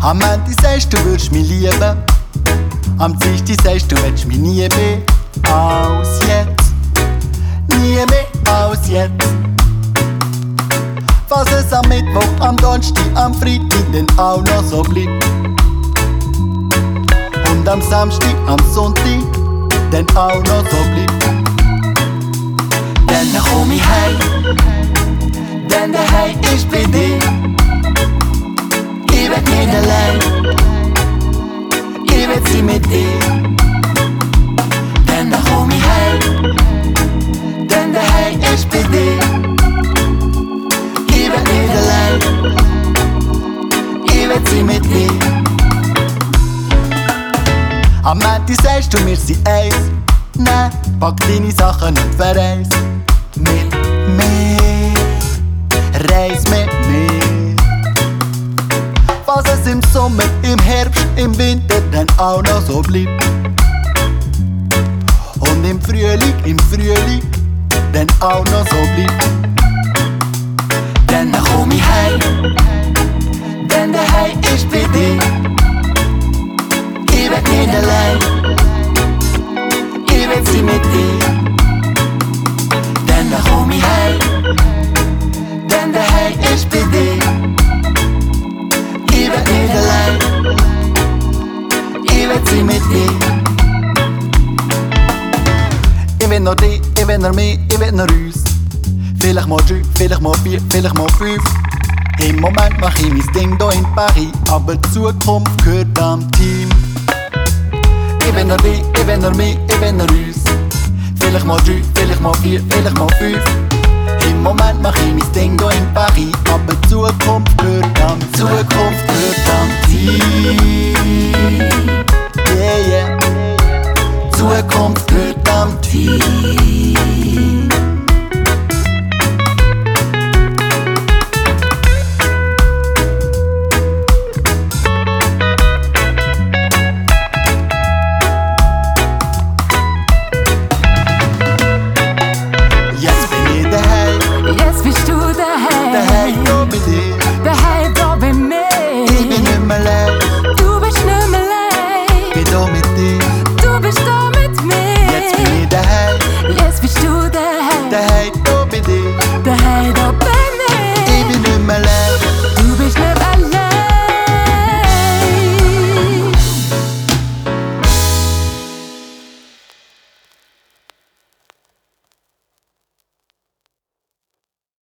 Am Ende sagst du würdest mich lieben, am Dienstag sagst du willst mich nie mehr als jetzt. Nie mehr als jetzt. Was es am Mittwoch, am Donnerstag, am Freitag dann auch noch so bleibt. Und am Samstag, am Sonntag dann auch noch so bleibt. Dann komm ich heim, denn daheim ist bei dir. Ich werd nicht allein, ich werd sein mit dir. Dann komm ich heim, denn daheim ist bei dir. Ich werd nicht allein, ich werd sein mit dir. Am Montag sagst du, wir sind eins. Nein, pack deine Sachen und verreis mit mir, reis mit mir. Was es im Sommer, im Herbst, im Winter dann auch noch so bleibt. Und im Frühling dann auch noch so bleibt. Dann komm ich heim, denn daheim ist bei dir. Ich werd nicht allein, ich werd sein mit dir. Dann komm ich heim, denn daheim ist bei dir. Ich werd nicht allein, ich werd sein mit dir. Ich will noch dich, ich will noch mich, ich will noch uns. Vielleicht mal 3, vielleicht mal 4, vielleicht mal 5. Im Moment mach ich mein Ding hier in Paris, aber die Zukunft gehört am Team. Ich will noch dich, ich will noch mich, ich will noch uns. Vielleicht mal 3, vielleicht mal 4, vielleicht mal 5. Im Moment mach ich mein Ding hier in Paris, aber die Zukunft gehört am Zukunft.